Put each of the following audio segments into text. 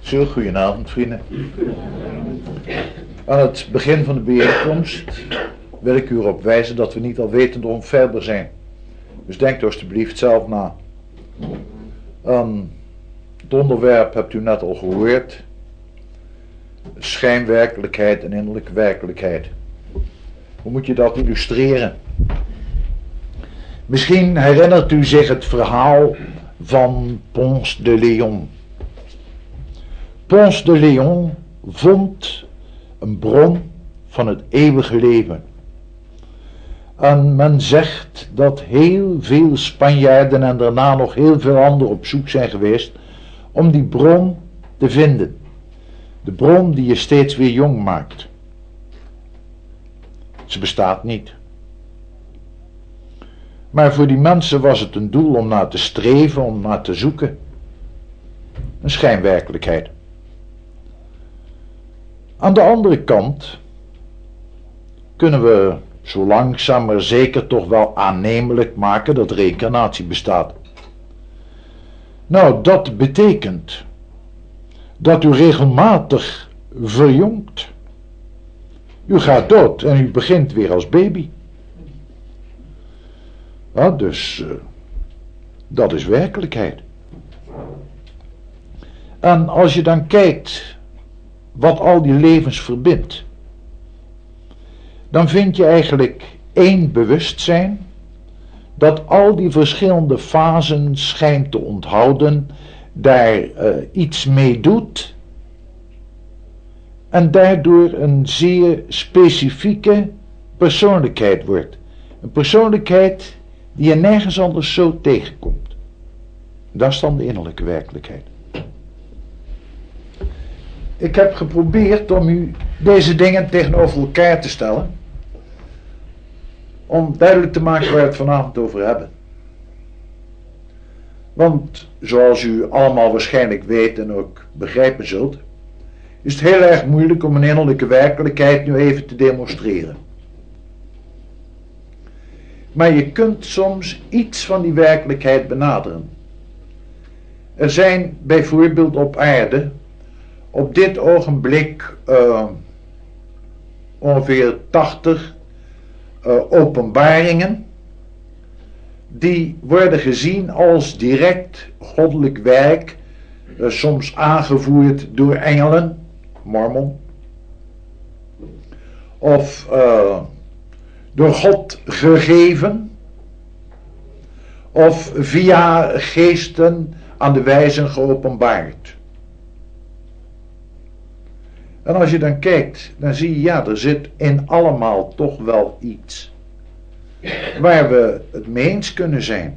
Zo, goedenavond vrienden. Aan het begin van de bijeenkomst wil ik u erop wijzen dat we niet alwetend onfeilbaar zijn. Dus denk alstublieft zelf na. Het onderwerp hebt u net al gehoord. Schijnwerkelijkheid en innerlijke werkelijkheid. Hoe moet je dat illustreren? Misschien herinnert u zich het verhaal van Ponce de Leon. Ponce de Leon vond een bron van het eeuwige leven. En men zegt dat heel veel Spanjaarden en daarna nog heel veel anderen op zoek zijn geweest om die bron te vinden. De bron die je steeds weer jong maakt. Ze bestaat niet. Maar voor die mensen was het een doel om naar te streven, om naar te zoeken. Een schijnwerkelijkheid. Aan de andere kant kunnen we zo langzaam maar zeker toch wel aannemelijk maken dat reïncarnatie bestaat. Nou, dat betekent dat u regelmatig verjongt. U gaat dood en u begint weer als baby. Ja, dus dat is werkelijkheid. En als je dan kijkt wat al die levens verbindt, dan vind je eigenlijk één bewustzijn dat al die verschillende fasen schijnt te onthouden, daar iets mee doet en daardoor een zeer specifieke persoonlijkheid wordt. Een persoonlijkheid die je nergens anders zo tegenkomt. Dat is dan de innerlijke werkelijkheid. Ik heb geprobeerd om u deze dingen tegenover elkaar te stellen, om duidelijk te maken waar we het vanavond over hebben. Want, zoals u allemaal waarschijnlijk weet en ook begrijpen zult, is het heel erg moeilijk om een innerlijke werkelijkheid nu even te demonstreren. Maar je kunt soms iets van die werkelijkheid benaderen. Er zijn bijvoorbeeld op aarde op dit ogenblik ongeveer 80 openbaringen die worden gezien als direct goddelijk werk, soms aangevoerd door engelen, Mormon, of door God gegeven, of via geesten aan de wijzen geopenbaard. En als je dan kijkt, dan zie je, ja, er zit in allemaal toch wel iets waar we het mee eens kunnen zijn.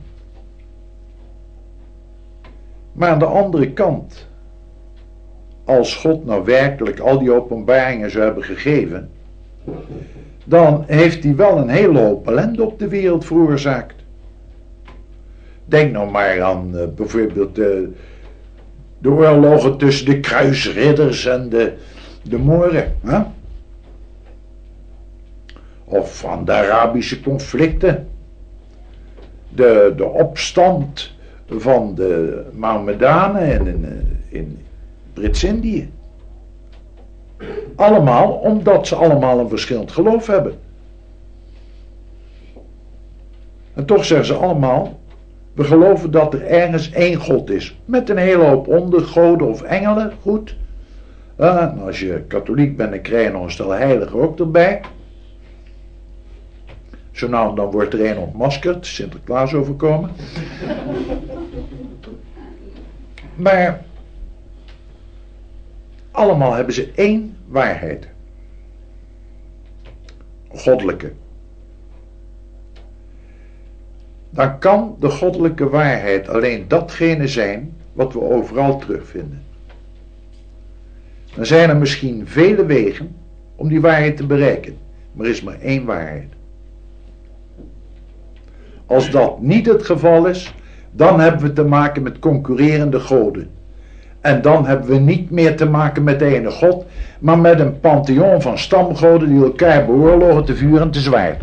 Maar aan de andere kant, als God nou werkelijk al die openbaringen zou hebben gegeven, dan heeft hij wel een hele hoop ellende op de wereld veroorzaakt. Denk nou maar aan bijvoorbeeld de oorlogen tussen de kruisridders en de Moren. Hè? Of aan de Arabische conflicten. De opstand van de Mohammedanen in Brits-Indië. Allemaal omdat ze allemaal een verschillend geloof hebben. En toch zeggen ze allemaal, we geloven dat er ergens één God is. Met een hele hoop ondergoden of engelen, goed. En als je katholiek bent, dan krijg je nog een stel heiligen ook erbij. Zo nou en dan wordt er een ontmaskerd, Sinterklaas overkomen. Maar allemaal hebben ze één waarheid. Goddelijke. Dan kan de goddelijke waarheid alleen datgene zijn wat we overal terugvinden. Dan zijn er misschien vele wegen om die waarheid te bereiken, maar er is maar één waarheid. Als dat niet het geval is, dan hebben we te maken met concurrerende goden. En dan hebben we niet meer te maken met de ene God, maar met een pantheon van stamgoden die elkaar beoorlogen te vuur en te zwaard.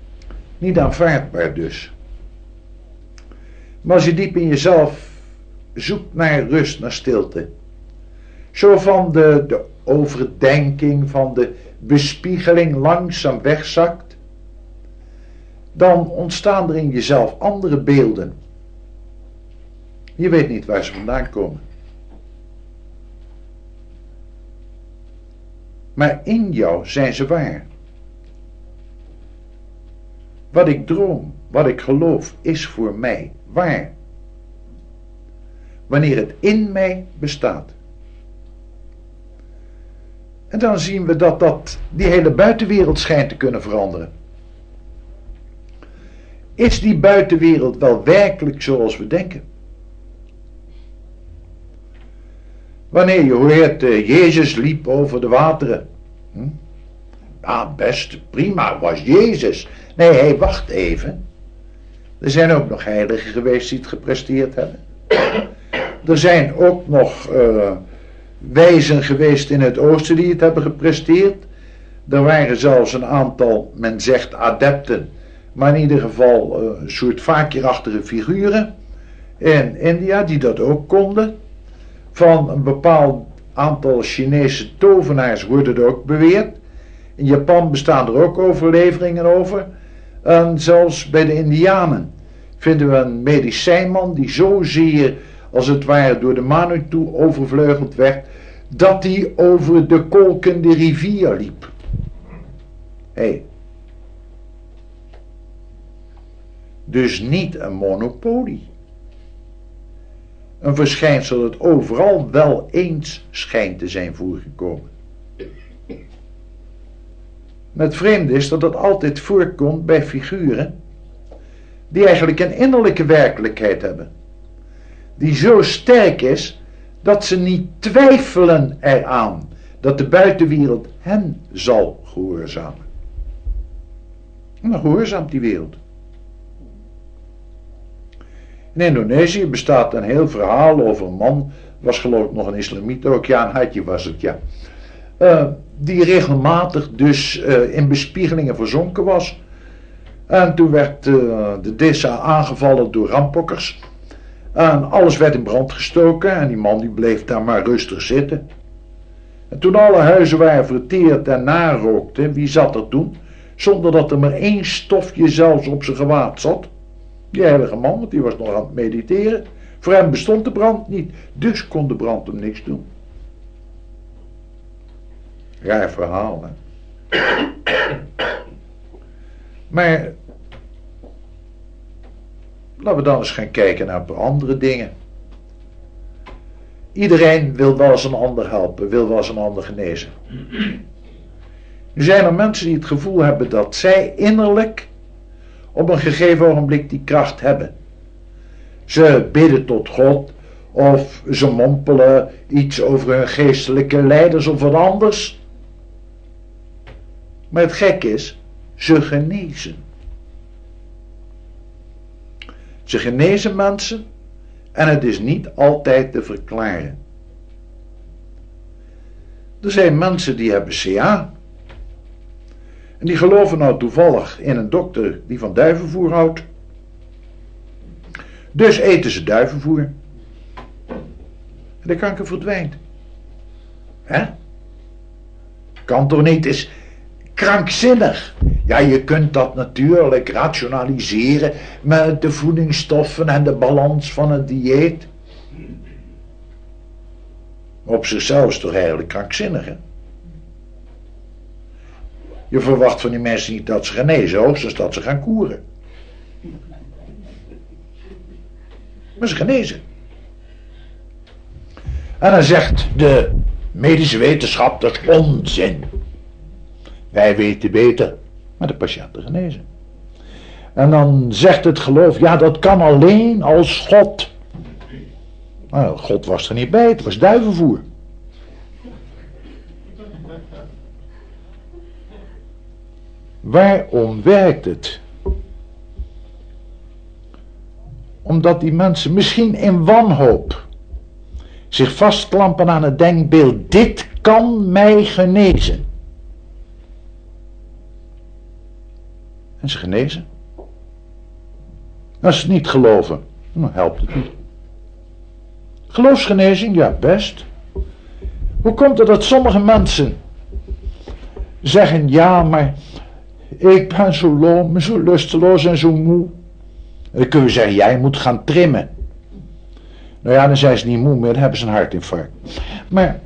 Niet aanvaardbaar dus. Maar als je diep in jezelf zoekt naar rust, naar stilte. Zo van de overdenking, van de bespiegeling langzaam wegzakt, dan ontstaan er in jezelf andere beelden. Je weet niet waar ze vandaan komen. Maar in jou zijn ze waar. Wat ik droom, wat ik geloof, is voor mij waar. Wanneer het in mij bestaat. En dan zien we dat die hele buitenwereld schijnt te kunnen veranderen. Is die buitenwereld wel werkelijk zoals we denken? Wanneer je hoort, Jezus liep over de wateren. Ja, best, prima, was Jezus. Nee, hey, wacht even. Er zijn ook nog heiligen geweest die het gepresteerd hebben. Er zijn ook nog wijzen geweest in het oosten die het hebben gepresteerd. Er waren zelfs een aantal, men zegt adepten, maar in ieder geval een soort vaakjerachtige figuren in India die dat ook konden. Van een bepaald aantal Chinese tovenaars wordt het ook beweerd. In Japan bestaan er ook overleveringen over. En zelfs bij de Indianen vinden we een medicijnman die zozeer als het ware door de Manitou overvleugeld werd, dat hij over de kolkende rivier liep. Hé. Dus niet een monopolie. Een verschijnsel dat overal wel eens schijnt te zijn voorgekomen. Het vreemde is dat het altijd voorkomt bij figuren die eigenlijk een innerlijke werkelijkheid hebben. Die zo sterk is dat ze niet twijfelen eraan dat de buitenwereld hen zal gehoorzamen. En dan gehoorzaamt die wereld. In Indonesië bestaat een heel verhaal over een man, was geloof ik nog een islamiet ook, ja, een hadji was het, ja. Die regelmatig dus in bespiegelingen verzonken was. En toen werd de dessa aangevallen door ramppokkers. En alles werd in brand gestoken en die man die bleef daar maar rustig zitten. En toen alle huizen waren verteerd en narookten, wie zat er toen? Zonder dat er maar één stofje zelfs op zijn gewaad zat. Die heilige man, want die was nog aan het mediteren. Voor hem bestond de brand niet, dus kon de brand hem niks doen. Raar verhaal, hè. Maar laten we dan eens gaan kijken naar andere dingen. Iedereen wil wel eens een ander helpen, wil wel eens een ander genezen. Nu zijn er mensen die het gevoel hebben dat zij innerlijk op een gegeven ogenblik die kracht hebben. Ze bidden tot God of ze mompelen iets over hun geestelijke leiders of wat anders. Maar het gek is, ze genezen. Ze genezen mensen en het is niet altijd te verklaren. Er zijn mensen die hebben CA. En die geloven nou toevallig in een dokter die van duivenvoer houdt. Dus eten ze duivenvoer. En de kanker verdwijnt. Hè? Kan toch niet, is krankzinnig. Ja, je kunt dat natuurlijk rationaliseren met de voedingsstoffen en de balans van het dieet. Op zichzelf is het toch eigenlijk krankzinnig, hè? Je verwacht van die mensen niet dat ze genezen, hoogstens dat ze gaan koeren. Maar ze genezen. En dan zegt de medische wetenschap, dat is onzin. Wij weten beter, maar de patiënten genezen. En dan zegt het geloof, ja, dat kan alleen als God. Nou, God was er niet bij, het was duivenvoer. Waarom werkt het? Omdat die mensen misschien in wanhoop zich vastklampen aan het denkbeeld, dit kan mij genezen. En ze genezen. Als ze het niet geloven, dan helpt het niet. Geloofsgenezing, ja best. Hoe komt het dat sommige mensen zeggen, ja maar ik ben zo loom, zo lusteloos en zo moe. En dan kun je zeggen, jij moet gaan trimmen. Nou ja, dan zijn ze niet moe meer, dan hebben ze een hartinfarct. Maar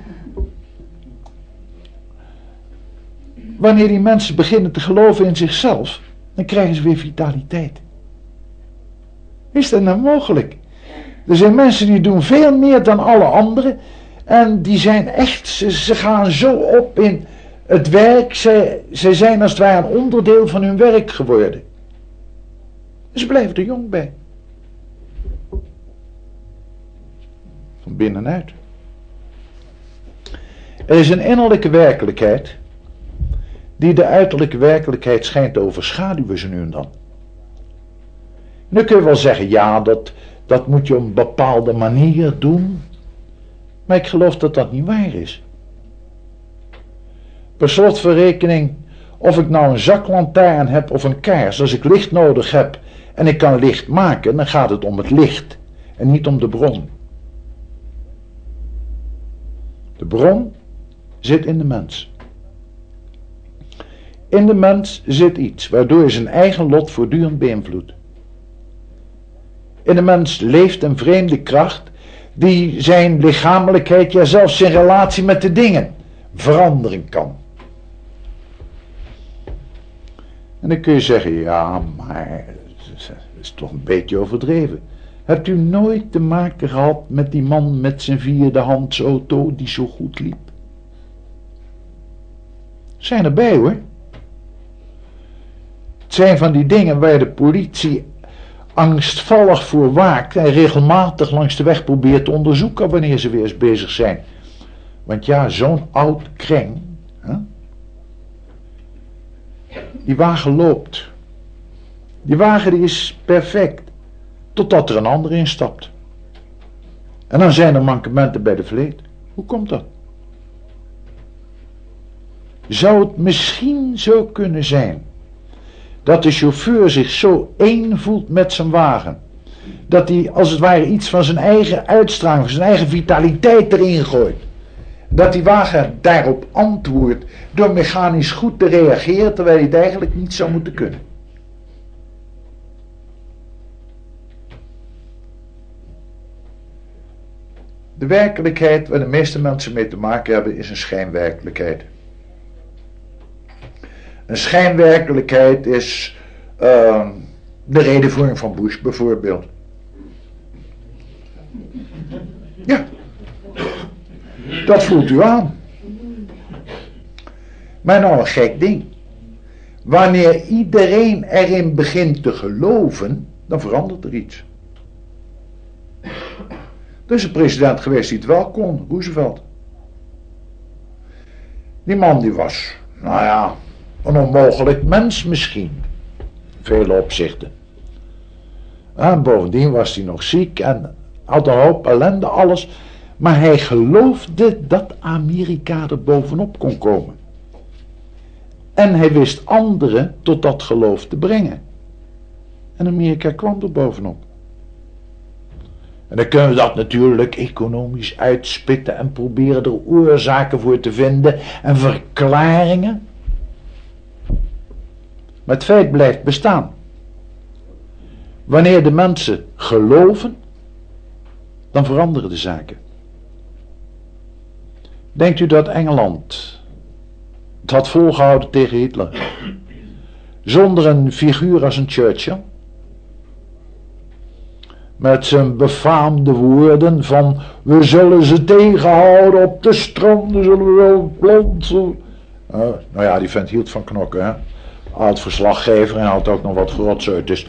wanneer die mensen beginnen te geloven in zichzelf, dan krijgen ze weer vitaliteit. Is dat nou mogelijk? Er zijn mensen die doen veel meer dan alle anderen. En die zijn echt, ze gaan zo op in het werk. Ze zijn als het ware een onderdeel van hun werk geworden. Ze blijven er jong bij. Van binnenuit. Er is een innerlijke werkelijkheid die de uiterlijke werkelijkheid schijnt te overschaduwen zo nu en dan. Nu kun je wel zeggen, ja, dat moet je op een bepaalde manier doen. Maar ik geloof dat dat niet waar is. Per slot van rekening, of ik nou een zaklantaarn heb of een kaars, als ik licht nodig heb en ik kan licht maken, dan gaat het om het licht en niet om de bron. De bron zit in de mens. In de mens zit iets waardoor hij zijn eigen lot voortdurend beïnvloedt. In de mens leeft een vreemde kracht die zijn lichamelijkheid, ja zelfs zijn relatie met de dingen, veranderen kan. En dan kun je zeggen, ja, maar dat is toch een beetje overdreven. Hebt u nooit te maken gehad met die man met zijn vierdehands auto die zo goed liep? Zijn erbij hoor. Het zijn van die dingen waar de politie angstvallig voor waakt en regelmatig langs de weg probeert te onderzoeken wanneer ze weer eens bezig zijn. Want ja, zo'n oud kreng, hè? Die wagen loopt. Die wagen die is perfect, totdat er een ander instapt. En dan zijn er mankementen bij de vleet. Hoe komt dat? Zou het misschien zo kunnen zijn dat de chauffeur zich zo één voelt met zijn wagen, dat hij als het ware iets van zijn eigen uitstraling, van zijn eigen vitaliteit erin gooit, dat die wagen daarop antwoordt door mechanisch goed te reageren, terwijl hij het eigenlijk niet zou moeten kunnen? De werkelijkheid waar de meeste mensen mee te maken hebben is een schijnwerkelijkheid. Een schijnwerkelijkheid is de redenvoering van Bush bijvoorbeeld. Ja, dat voelt u aan. Maar nou een gek ding. Wanneer iedereen erin begint te geloven, dan verandert er iets. Er is een president geweest die het wel kon, Roosevelt. Die man die was, nou ja, een onmogelijk mens misschien. In vele opzichten. En bovendien was hij nog ziek en had een hoop ellende, alles. Maar hij geloofde dat Amerika er bovenop kon komen. En hij wist anderen tot dat geloof te brengen. En Amerika kwam er bovenop. En dan kunnen we dat natuurlijk economisch uitspitten en proberen er oorzaken voor te vinden en verklaringen. Maar het feit blijft bestaan. Wanneer de mensen geloven, dan veranderen de zaken. Denkt u dat Engeland het had volgehouden tegen Hitler zonder een figuur als een Churchill? Met zijn befaamde woorden van, we zullen ze tegenhouden op de stranden, zullen we wel planten. Nou ja, die vent hield van knokken, hè. Oud verslaggever en had ook nog wat gerotzooi. Dus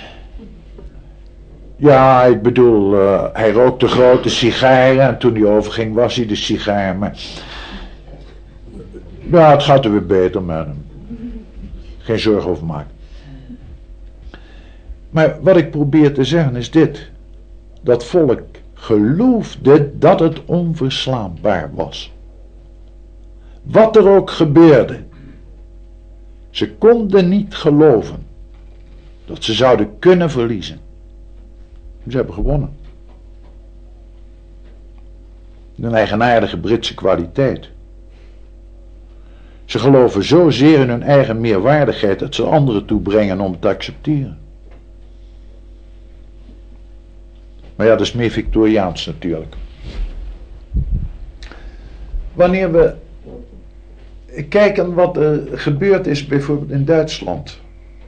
ja, ik bedoel, hij rookte grote sigaren en toen hij overging was hij de sigaar. Maar ja, het gaat er weer beter met hem. Geen zorgen over maken. Maar wat ik probeer te zeggen is dit. Dat volk geloofde dat het onverslaanbaar was. Wat er ook gebeurde. Ze konden niet geloven dat ze zouden kunnen verliezen. Ze hebben gewonnen. Een eigenaardige Britse kwaliteit. Ze geloven zozeer in hun eigen meerwaardigheid dat ze anderen toebrengen om het te accepteren. Maar ja, dat is meer Victoriaans natuurlijk. Wanneer we kijken wat er gebeurd is bijvoorbeeld in Duitsland,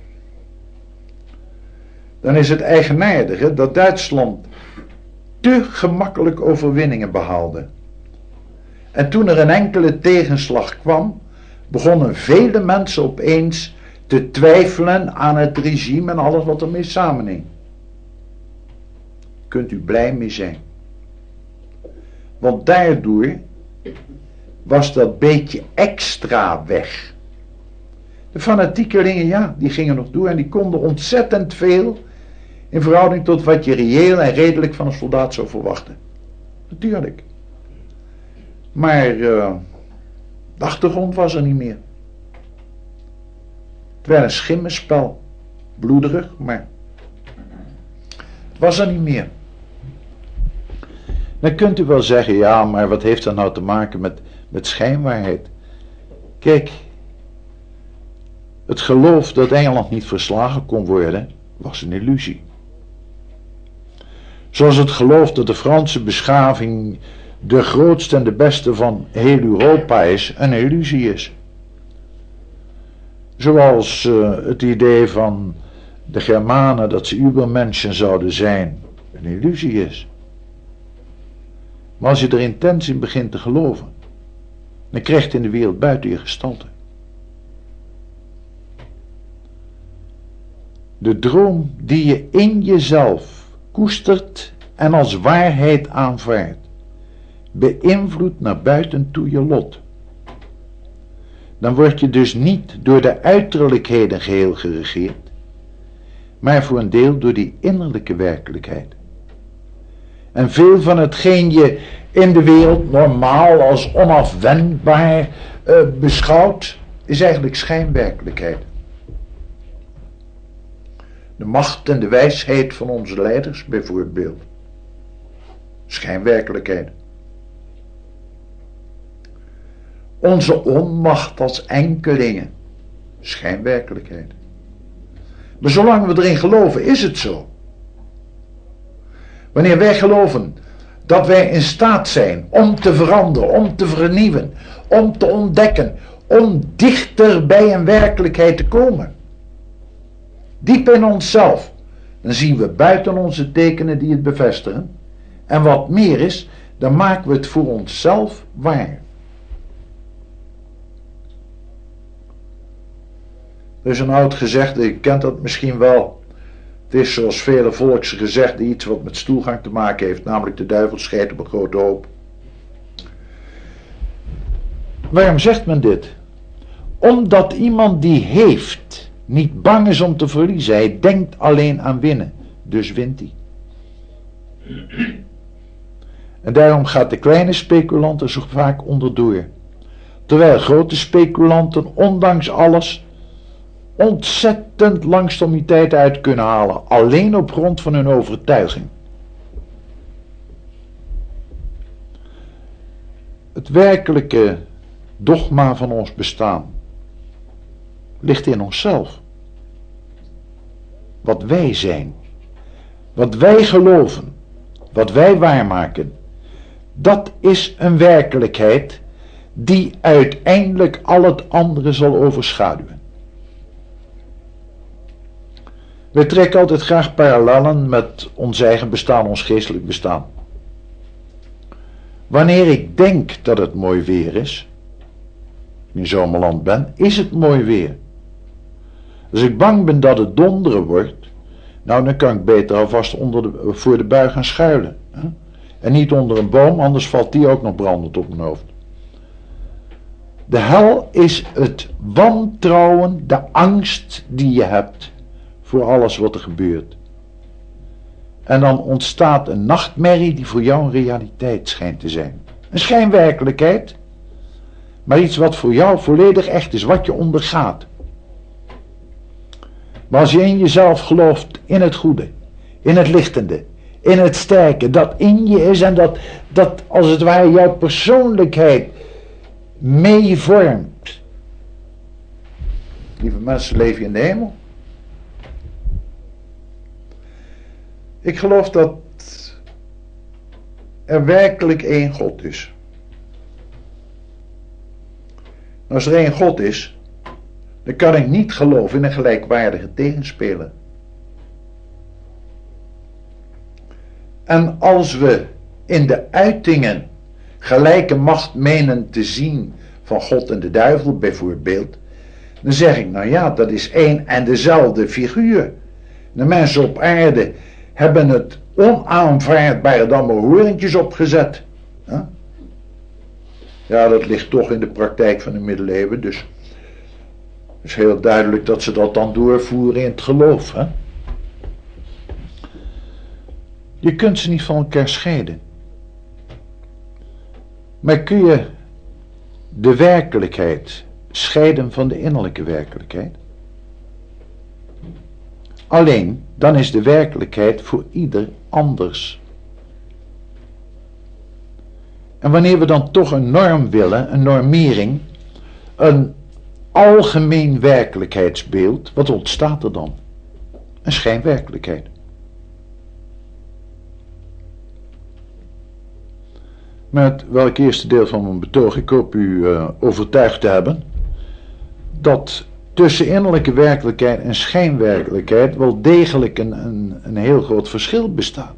dan is het eigenaardige dat Duitsland te gemakkelijk overwinningen behaalde. En toen er een enkele tegenslag kwam, begonnen vele mensen opeens te twijfelen aan het regime en alles wat ermee samenhing. Kunt u blij mee zijn. Want daardoor was dat beetje extra weg. De fanatiekelingen, ja, die gingen nog door en die konden ontzettend veel in verhouding tot wat je reëel en redelijk van een soldaat zou verwachten. Natuurlijk. Maar de achtergrond was er niet meer. Het werd een schimmenspel. Bloederig, maar het was er niet meer. Dan kunt u wel zeggen, ja, maar wat heeft dat nou te maken met schijnwaarheid? Kijk, het geloof dat Engeland niet verslagen kon worden, was een illusie. Zoals het geloof dat de Franse beschaving de grootste en de beste van heel Europa is, een illusie is. Zoals het idee van de Germanen dat ze übermenschen zouden zijn, een illusie is. Maar als je er intens in begint te geloven, dan krijgt in de wereld buiten je gestalte. De droom die je in jezelf koestert en als waarheid aanvaardt, beïnvloedt naar buiten toe je lot. Dan word je dus niet door de uiterlijkheden geheel geregeerd, maar voor een deel door die innerlijke werkelijkheid. En veel van hetgeen je in de wereld normaal als onafwendbaar beschouwt, is eigenlijk schijnwerkelijkheid. De macht en de wijsheid van onze leiders bijvoorbeeld. Schijnwerkelijkheid. Onze onmacht als enkelingen. Schijnwerkelijkheid. Maar zolang we erin geloven, is het zo. Wanneer wij geloven dat wij in staat zijn om te veranderen, om te vernieuwen, om te ontdekken, om dichter bij een werkelijkheid te komen. Diep in onszelf. Dan zien we buiten onze tekenen die het bevestigen. En wat meer is, dan maken we het voor onszelf waar. Er is een oud gezegde, je kent dat misschien wel. Het is zoals vele volksgezegden iets wat met stoelgang te maken heeft, namelijk de duivel scheidt op een grote hoop. Waarom zegt men dit? Omdat iemand die heeft niet bang is om te verliezen. Hij denkt alleen aan winnen. Dus wint hij. En daarom gaat de kleine speculant er zo vaak onderdoor. Terwijl grote speculanten ondanks alles ontzettend langstomiteit uit kunnen halen. Alleen op grond van hun overtuiging. Het werkelijke dogma van ons bestaan ligt in onszelf. Wat wij zijn. Wat wij geloven. Wat wij waarmaken. Dat is een werkelijkheid die uiteindelijk al het andere zal overschaduwen. We trekken altijd graag parallellen met ons eigen bestaan, ons geestelijk bestaan. Wanneer ik denk dat het mooi weer is, in zomerland ben, is het mooi weer. Als ik bang ben dat het donderen wordt, nou dan kan ik beter alvast voor de bui gaan schuilen. Hè? En niet onder een boom, anders valt die ook nog brandend op mijn hoofd. De hel is het wantrouwen, de angst die je hebt voor alles wat er gebeurt. En dan ontstaat een nachtmerrie die voor jou een realiteit schijnt te zijn. Een schijnwerkelijkheid, maar iets wat voor jou volledig echt is, wat je ondergaat. Maar als je in jezelf gelooft, in het goede, in het lichtende, in het sterke dat in je is en dat als het ware jouw persoonlijkheid meevormt. Lieve mensen, leef je in de hemel? Ik geloof dat er werkelijk één God is. Als er één God is, dan kan ik niet geloven in een gelijkwaardige tegenspeler. En als we in de uitingen gelijke macht menen te zien van God en de duivel bijvoorbeeld, dan zeg ik, nou ja, dat is één en dezelfde figuur. De mensen op aarde hebben het onaanvaardbare dan maar horentjes opgezet. Ja, dat ligt toch in de praktijk van de middeleeuwen, dus het is heel duidelijk dat ze dat dan doorvoeren in het geloof. Hè? Je kunt ze niet van elkaar scheiden. Maar kun je de werkelijkheid scheiden van de innerlijke werkelijkheid? Alleen, dan is de werkelijkheid voor ieder anders. En wanneer we dan toch een norm willen, een normering, een algemeen werkelijkheidsbeeld, wat ontstaat er dan? Een schijnwerkelijkheid. Met welk eerste deel van mijn betoog, ik hoop u overtuigd te hebben, dat tussen innerlijke werkelijkheid en schijnwerkelijkheid wel degelijk een heel groot verschil bestaat.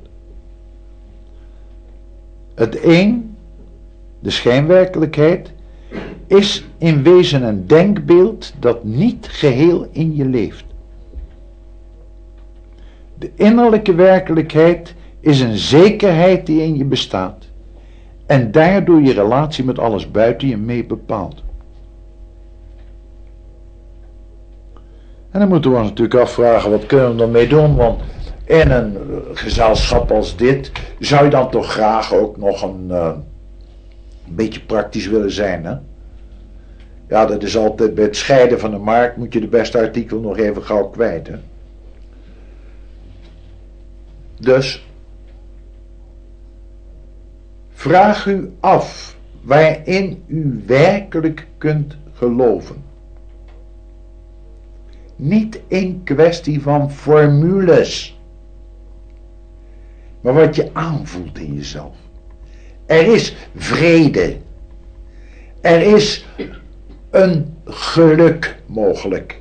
Het een, de schijnwerkelijkheid, is in wezen een denkbeeld dat niet geheel in je leeft. De innerlijke werkelijkheid is een zekerheid die in je bestaat en daardoor je relatie met alles buiten je mee bepaalt. En dan moeten we ons natuurlijk afvragen, wat kunnen we ermee doen? Want in een gezelschap als dit zou je dan toch graag ook nog een beetje praktisch willen zijn, hè? Ja, dat is altijd bij het scheiden van de markt, moet je de beste artikel nog even gauw kwijt, hè? Dus vraag u af waarin u werkelijk kunt geloven. Niet in kwestie van formules, maar wat je aanvoelt in jezelf. Er is vrede. Er is een geluk mogelijk.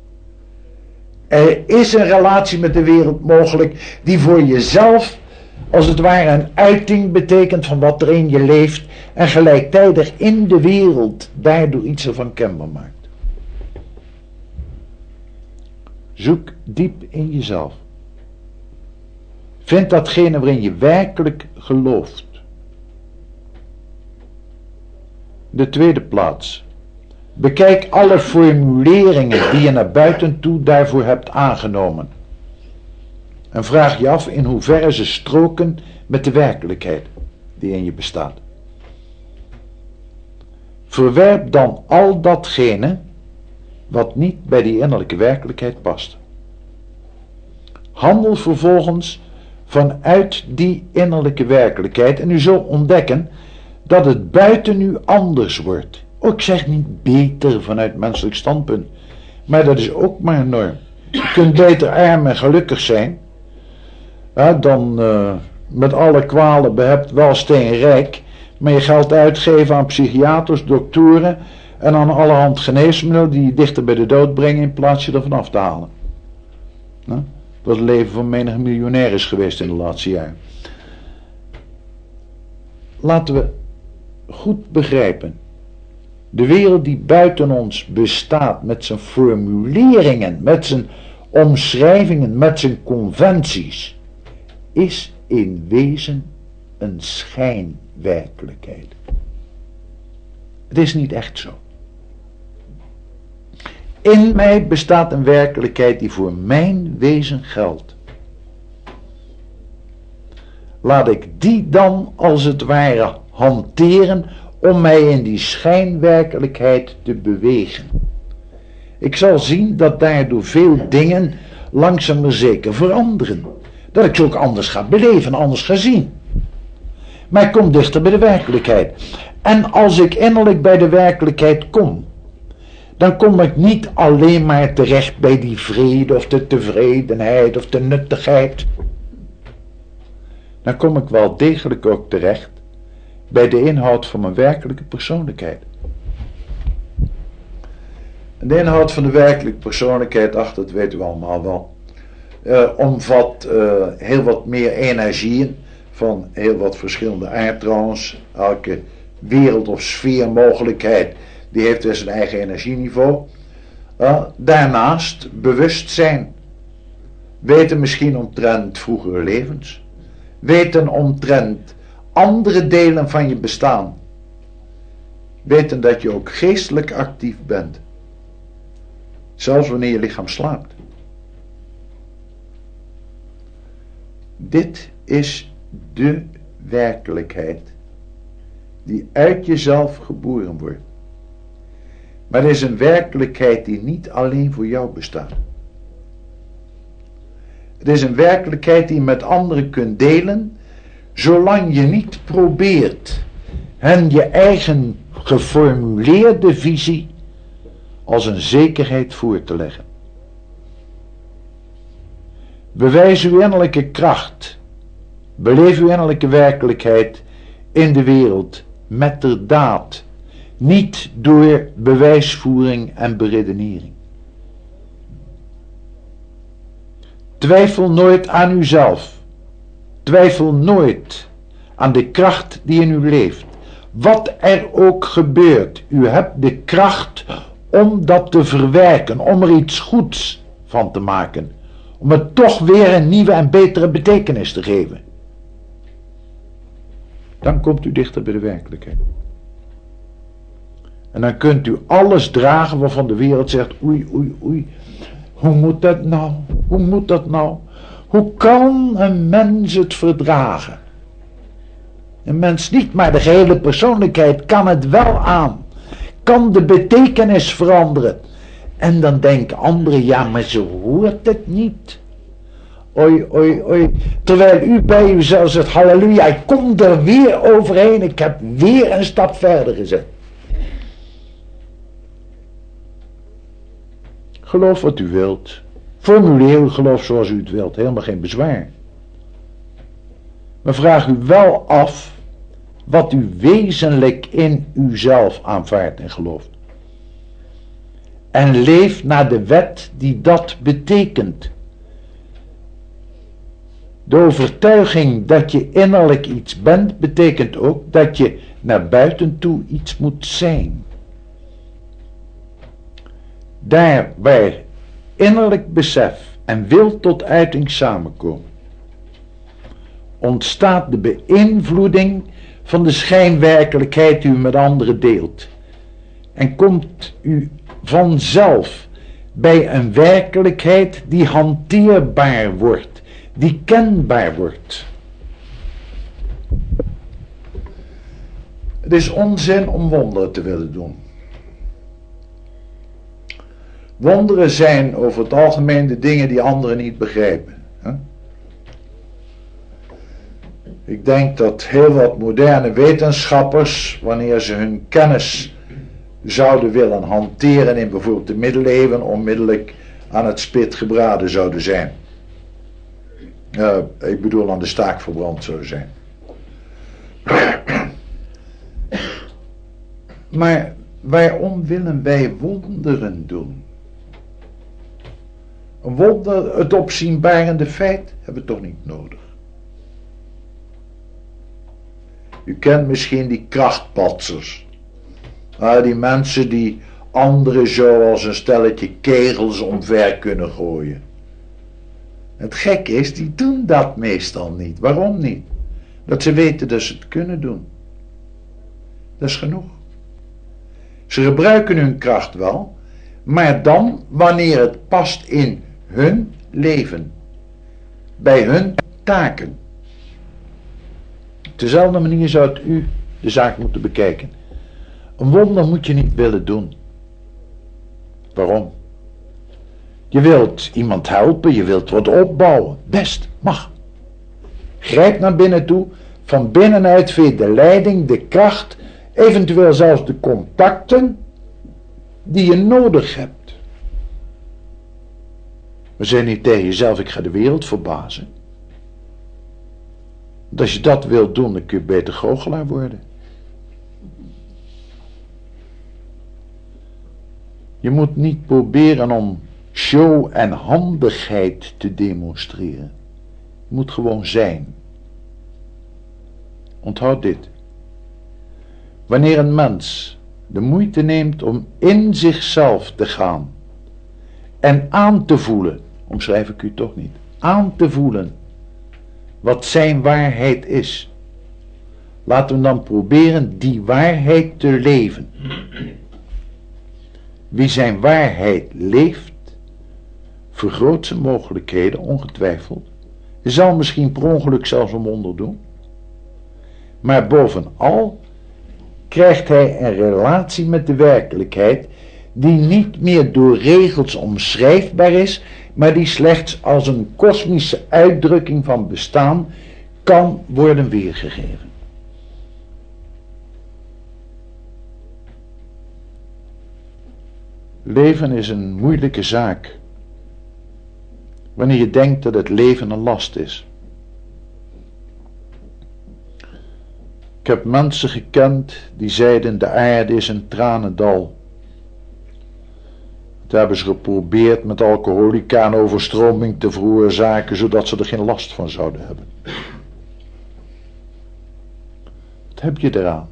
Er is een relatie met de wereld mogelijk die voor jezelf als het ware een uiting betekent van wat er in je leeft en gelijktijdig in de wereld daardoor iets ervan kenbaar maakt. Zoek diep in jezelf. Vind datgene waarin je werkelijk gelooft. De tweede plaats. Bekijk alle formuleringen die je naar buiten toe daarvoor hebt aangenomen. En vraag je af in hoeverre ze stroken met de werkelijkheid die in je bestaat. Verwerp dan al datgene wat niet bij die innerlijke werkelijkheid past. Handel vervolgens vanuit die innerlijke werkelijkheid en u zult ontdekken dat het buiten u anders wordt. Ik zeg niet beter vanuit menselijk standpunt, maar dat is ook maar een norm. Je kunt beter arm en gelukkig zijn dan met alle kwalen behept wel steenrijk, maar je geld uitgeven aan psychiaters, doktoren en aan allerhand geneesmiddelen die je dichter bij de dood brengen in plaats je ervan af te halen. Dat het leven van menig miljonair is geweest in de laatste jaren. Laten we goed begrijpen. De wereld die buiten ons bestaat met zijn formuleringen, met zijn omschrijvingen, met zijn conventies, is in wezen een schijnwerkelijkheid. Het is niet echt zo. In mij bestaat een werkelijkheid die voor mijn wezen geldt. Laat ik die dan als het ware hanteren om mij in die schijnwerkelijkheid te bewegen. Ik zal zien dat daardoor veel dingen langzaam maar zeker veranderen. Dat ik ze ook anders ga beleven, anders ga zien. Maar ik kom dichter bij de werkelijkheid. En als ik innerlijk bij de werkelijkheid kom, dan kom ik niet alleen maar terecht bij die vrede of de tevredenheid of de nuttigheid. Dan kom ik wel degelijk ook terecht bij de inhoud van mijn werkelijke persoonlijkheid. En de inhoud van de werkelijke persoonlijkheid, dat weten we allemaal wel, omvat heel wat meer energieën van heel wat verschillende aard trouwens. Elke wereld of sfeermogelijkheid die heeft dus zijn eigen energieniveau. Daarnaast bewustzijn. Weten misschien omtrent vroegere levens. Weten omtrent andere delen van je bestaan. Weten dat je ook geestelijk actief bent. Zelfs wanneer je lichaam slaapt. Dit is de werkelijkheid die uit jezelf geboren wordt. Maar het is een werkelijkheid die niet alleen voor jou bestaat. Het is een werkelijkheid die je met anderen kunt delen, zolang je niet probeert hen je eigen geformuleerde visie als een zekerheid voor te leggen. Bewijs uw innerlijke kracht, beleef uw innerlijke werkelijkheid in de wereld met de daad, niet door bewijsvoering en beredenering. Twijfel nooit aan uzelf. Twijfel nooit aan de kracht die in u leeft. Wat er ook gebeurt, u hebt de kracht om dat te verwerken, om er iets goeds van te maken. Om het toch weer een nieuwe en betere betekenis te geven. Dan komt u dichter bij de werkelijkheid. En dan kunt u alles dragen waarvan de wereld zegt, oei, oei, oei. Hoe moet dat nou? Hoe moet dat nou? Hoe kan een mens het verdragen? Een mens niet, maar de gehele persoonlijkheid kan het wel aan. Kan de betekenis veranderen. En dan denken anderen, ja, maar ze hoort het niet. Oei, oei, oei. Terwijl u bij uzelf zegt, halleluja, ik kom er weer overheen. Ik heb weer een stap verder gezet. Geloof wat u wilt. Formuleer uw geloof zoals u het wilt. Helemaal geen bezwaar. Maar vraag u wel af wat u wezenlijk in uzelf aanvaardt en gelooft. En leef naar de wet die dat betekent. De overtuiging dat je innerlijk iets bent, betekent ook dat je naar buiten toe iets moet zijn. Daar waar innerlijk besef en wil tot uiting samenkomen, ontstaat de beïnvloeding van de schijnwerkelijkheid die u met anderen deelt. En komt u vanzelf bij een werkelijkheid die hanteerbaar wordt, die kenbaar wordt. Het is onzin om wonderen te willen doen. Wonderen zijn over het algemeen de dingen die anderen niet begrijpen. Ik denk dat heel wat moderne wetenschappers, wanneer ze hun kennis zouden willen hanteren in bijvoorbeeld de middeleeuwen, onmiddellijk aan het spit gebraden zouden zijn. Ik bedoel aan de staak verbrand zouden zijn. Maar waarom willen wij wonderen doen? Een wonder, het opzienbarende feit, hebben we toch niet nodig. U kent misschien die krachtpatsers. Die mensen die anderen zo als een stelletje kegels omver kunnen gooien. Het gekke is, die doen dat meestal niet. Waarom niet? Dat ze weten dat ze het kunnen doen. Dat is genoeg. Ze gebruiken hun kracht wel, maar dan wanneer het past in hun leven. Bij hun taken. Op dezelfde manier zou u de zaak moeten bekijken. Een wonder moet je niet willen doen. Waarom? Je wilt iemand helpen, je wilt wat opbouwen. Best, mag. Grijp naar binnen toe. Van binnenuit vind je de leiding, de kracht, eventueel zelfs de contacten die je nodig hebt. We zeggen niet tegen jezelf, ik ga de wereld verbazen. Want als je dat wilt doen, dan kun je beter goochelaar worden. Je moet niet proberen om show en handigheid te demonstreren. Je moet gewoon zijn. Onthoud dit. Wanneer een mens de moeite neemt om in zichzelf te gaan en aan te voelen, omschrijf ik u toch niet, aan te voelen wat zijn waarheid is. Laten we dan proberen die waarheid te leven. Wie zijn waarheid leeft, vergroot zijn mogelijkheden, ongetwijfeld. Je zal misschien per ongeluk zelfs een wonder doen. Maar bovenal krijgt hij een relatie met de werkelijkheid die niet meer door regels omschrijfbaar is, maar die slechts als een kosmische uitdrukking van bestaan kan worden weergegeven. Leven is een moeilijke zaak wanneer je denkt dat het leven een last is. Ik heb mensen gekend die zeiden de aarde is een tranendal. Dat hebben ze geprobeerd met alcoholica en overstroming te veroorzaken zodat ze er geen last van zouden hebben. Wat heb je eraan?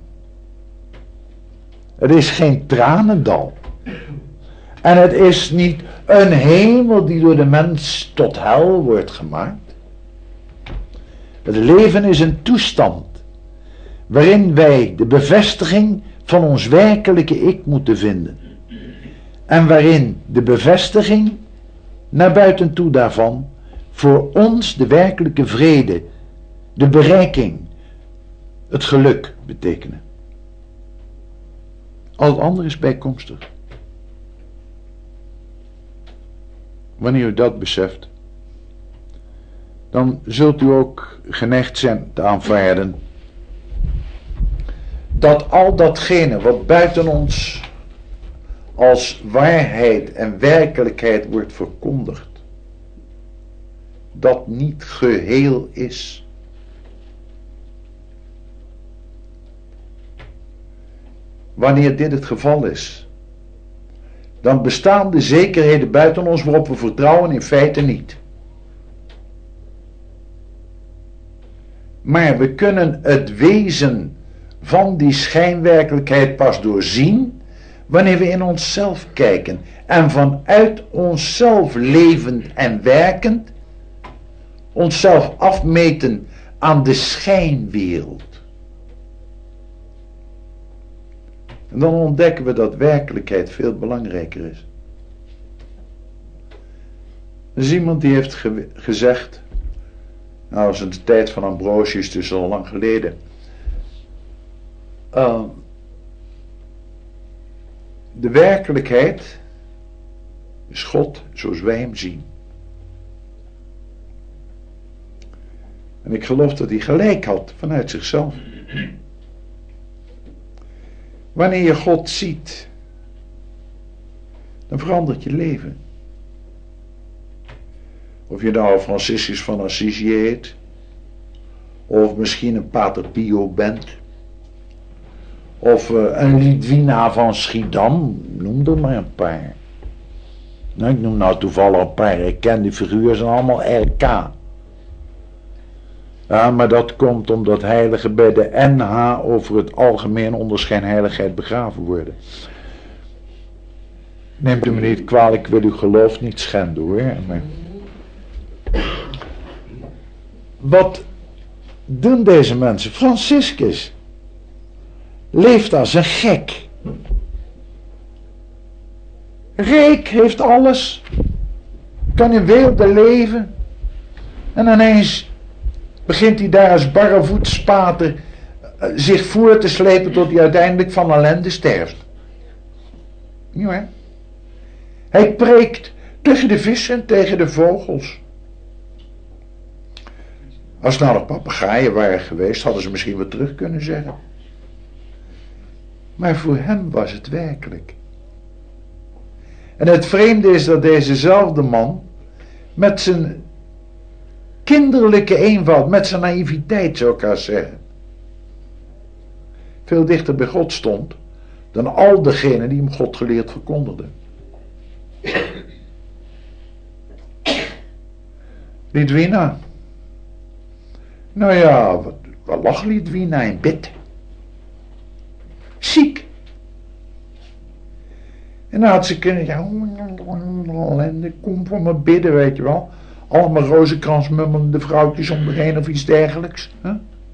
Het is geen tranendal. En het is niet een hemel die door de mens tot hel wordt gemaakt. Het leven is een toestand waarin wij de bevestiging van ons werkelijke ik moeten vinden. En waarin de bevestiging naar buiten toe daarvan voor ons de werkelijke vrede, de bereiking, het geluk betekenen. Al het andere is bijkomstig. Wanneer u dat beseft, dan zult u ook geneigd zijn te aanvaarden dat al datgene wat buiten ons als waarheid en werkelijkheid wordt verkondigd, dat niet geheel is. Wanneer dit het geval is, dan bestaan de zekerheden buiten ons waarop we vertrouwen in feite niet. Maar we kunnen het wezen van die schijnwerkelijkheid pas doorzien wanneer we in onszelf kijken en vanuit onszelf levend en werkend onszelf afmeten aan de schijnwereld. En dan ontdekken we dat werkelijkheid veel belangrijker is. Er is iemand die heeft gezegd, nou dat is in de tijd van Ambrosius, dus al lang geleden, de werkelijkheid is God zoals wij hem zien. En ik geloof dat hij gelijk had vanuit zichzelf. Wanneer je God ziet, dan verandert je leven. Of je nou Franciscus van Assisi heet, of misschien een Pater Pio bent, of een Lidwina van Schiedam, noem er maar een paar. Nou, ik noem nou toevallig een paar erkende figuren, zijn allemaal RK. Ja, maar dat komt omdat heiligen bij de NH over het algemeen onder schijnheiligheid begraven worden. Neemt u me niet kwalijk, ik wil uw geloof niet schenden hoor. Maar wat doen deze mensen? Franciscus leeft als een gek. Rijk, heeft alles, kan in weelde leven en ineens begint hij daar als barrevoetspater zich voor te slepen tot hij uiteindelijk van ellende sterft. Ja, hij preekt tegen de vissen en tegen de vogels. Als het nou nog papegaaien waren geweest, hadden ze misschien wat terug kunnen zeggen. Maar voor hem was het werkelijk. En het vreemde is dat dezezelfde man met zijn kinderlijke eenvoud, met zijn naïviteit zou ik haast zeggen, veel dichter bij God stond dan al degenen die hem God geleerd verkondigden. Lidwina. Nou ja, wat lag Lidwina in bed? Ziek. En dan had ze kunnen zeggen, ellende, kom voor me bidden, weet je wel. Allemaal rozenkransmummelende vrouwtjes om de heen of iets dergelijks. Huh?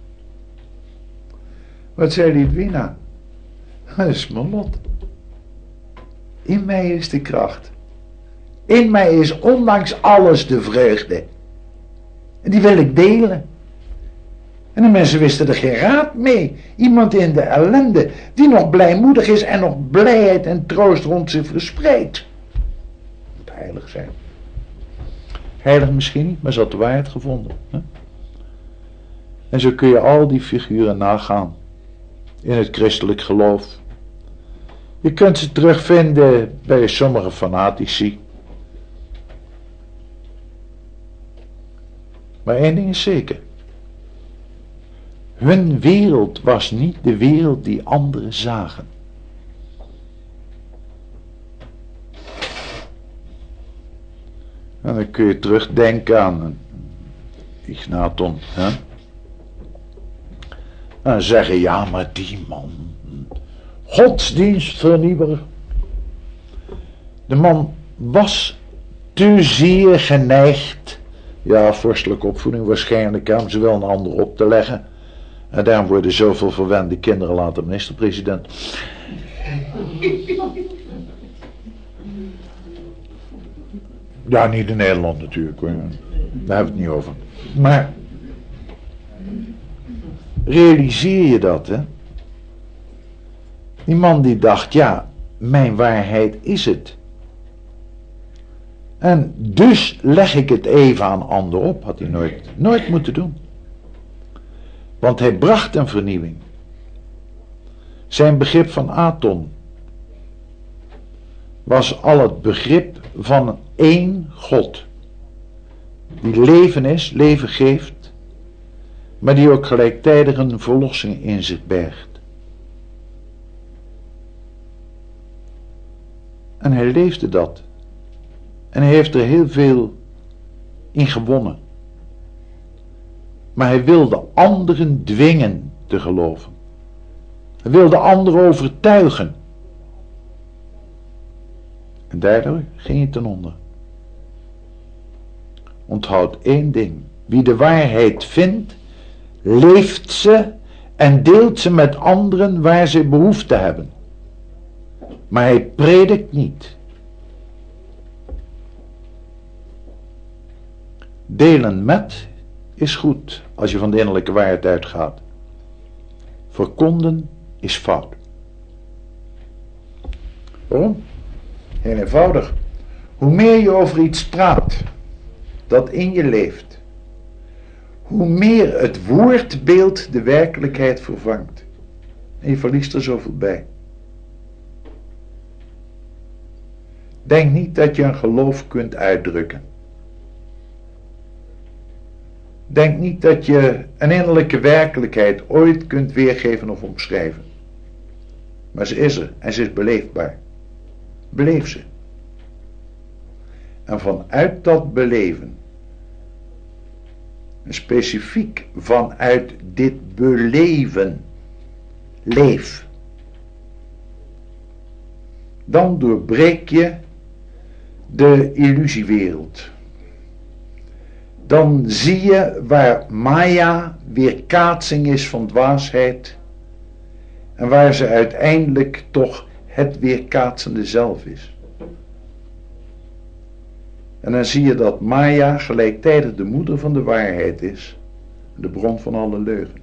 Wat zei Lidwina? Dat is mijn lot. In mij is de kracht. In mij is ondanks alles de vreugde. En die wil ik delen. En de mensen wisten er geen raad mee. Iemand in de ellende die nog blijmoedig is en nog blijheid en troost rond zich verspreidt. Moet heilig zijn. Heilig misschien niet, maar ze had de waarheid gevonden. Hè? En zo kun je al die figuren nagaan in het christelijk geloof. Je kunt ze terugvinden bij sommige fanatici. Maar één ding is zeker. Hun wereld was niet de wereld die anderen zagen. En dan kun je terugdenken aan Ignaton. Hè? En zeggen, ja, maar die man, godsdienstvernieuwer. De man was te zeer geneigd, ja, vorstelijke opvoeding waarschijnlijk, om ze wel een ander op te leggen. En daarom worden zoveel verwende kinderen later minister-president. Ja, niet in Nederland natuurlijk, hoor. Daar hebben we het niet over. Maar realiseer je dat, hè? Die man die dacht, ja, mijn waarheid is het. En dus leg ik het even aan anderen op. Had hij nooit moeten doen. Want hij bracht een vernieuwing. Zijn begrip van Aton was al het begrip van één God. Die leven is, leven geeft, maar die ook gelijktijdig een verlossing in zich bergt. En hij leefde dat. En hij heeft er heel veel in gewonnen. Maar hij wilde anderen dwingen te geloven. Hij wilde anderen overtuigen. En daardoor ging hij ten onder. Onthoud één ding. Wie de waarheid vindt, leeft ze en deelt ze met anderen waar ze behoefte hebben. Maar hij predikt niet. Delen met is goed als je van de innerlijke waarheid uitgaat. Verkonden is fout. Waarom? Heel eenvoudig. Hoe meer je over iets praat dat in je leeft, hoe meer het woordbeeld de werkelijkheid vervangt. En je verliest er zoveel bij. Denk niet dat je een geloof kunt uitdrukken. Denk niet dat je een innerlijke werkelijkheid ooit kunt weergeven of omschrijven. Maar ze is er en ze is beleefbaar. Beleef ze. En vanuit dat beleven, en specifiek vanuit dit beleven, leef. Dan doorbreek je de illusiewereld. Dan zie je waar Maya weerkaatsing is van dwaasheid en waar ze uiteindelijk toch het weerkaatsende zelf is. En dan zie je dat Maya gelijktijdig de moeder van de waarheid is, de bron van alle leugen.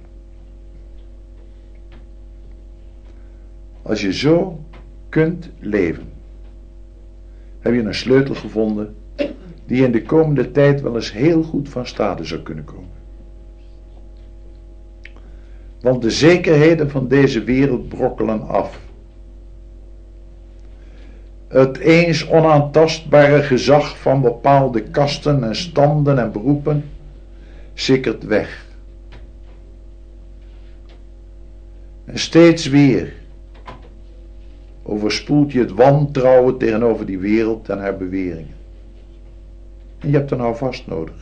Als je zo kunt leven, heb je een sleutel gevonden die in de komende tijd wel eens heel goed van stade zou kunnen komen. Want de zekerheden van deze wereld brokkelen af. Het eens onaantastbare gezag van bepaalde kasten en standen en beroepen sikkert weg. En steeds weer overspoelt je het wantrouwen tegenover die wereld en haar beweringen. En je hebt er nou vast nodig.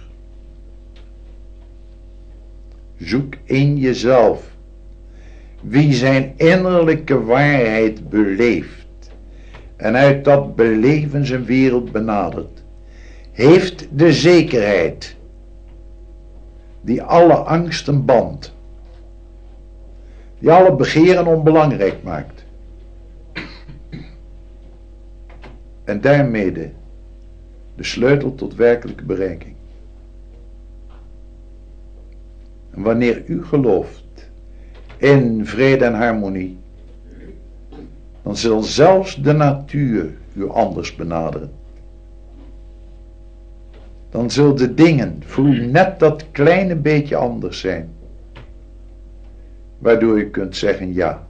Zoek in jezelf wie zijn innerlijke waarheid beleeft en uit dat beleven zijn wereld benadert, heeft de zekerheid die alle angsten bandt, die alle begeren onbelangrijk maakt en daarmede de sleutel tot werkelijke bereiking. En wanneer u gelooft in vrede en harmonie, dan zal zelfs de natuur u anders benaderen. Dan zullen de dingen voor u net dat kleine beetje anders zijn, waardoor u kunt zeggen ja.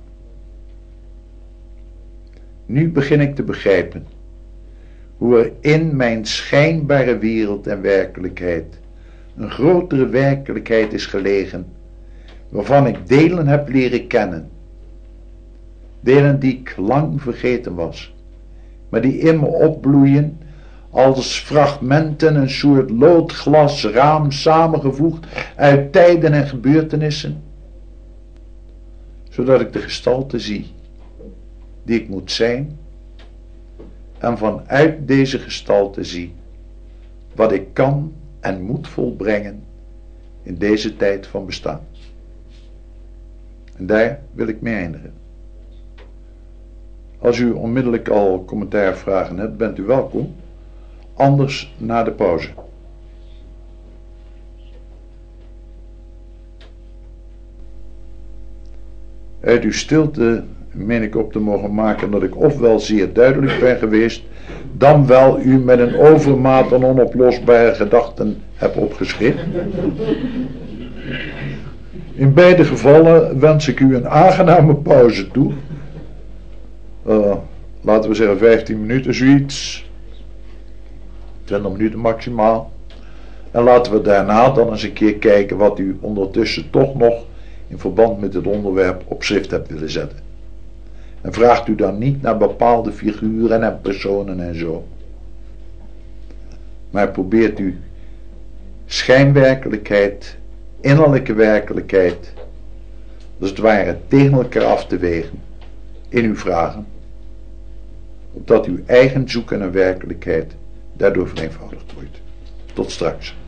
Nu begin ik te begrijpen hoe er in mijn schijnbare wereld en werkelijkheid een grotere werkelijkheid is gelegen, waarvan ik delen heb leren kennen. Delen die ik lang vergeten was, maar die in me opbloeien als fragmenten, een soort loodglasraam samengevoegd uit tijden en gebeurtenissen, zodat ik de gestalte zie die ik moet zijn en vanuit deze gestalte zie wat ik kan en moet volbrengen in deze tijd van bestaan. En daar wil ik mee eindigen. Als u onmiddellijk al commentaarvragen hebt, bent u welkom. Anders na de pauze. Uit uw stilte meen ik op te mogen maken dat ik ofwel zeer duidelijk ben geweest, dan wel u met een overmaat aan onoplosbare gedachten heb opgeschrift. In beide gevallen wens ik u een aangename pauze toe. Laten we zeggen 15 minuten zoiets. 20 minuten maximaal. En laten we daarna dan eens een keer kijken wat u ondertussen toch nog in verband met het onderwerp op schrift hebt willen zetten. En vraagt u dan niet naar bepaalde figuren en personen en zo. Maar probeert u schijnwerkelijkheid, innerlijke werkelijkheid, als het ware tegen elkaar af te wegen in uw vragen, opdat uw eigen zoeken naar werkelijkheid daardoor vereenvoudigd wordt. Tot straks.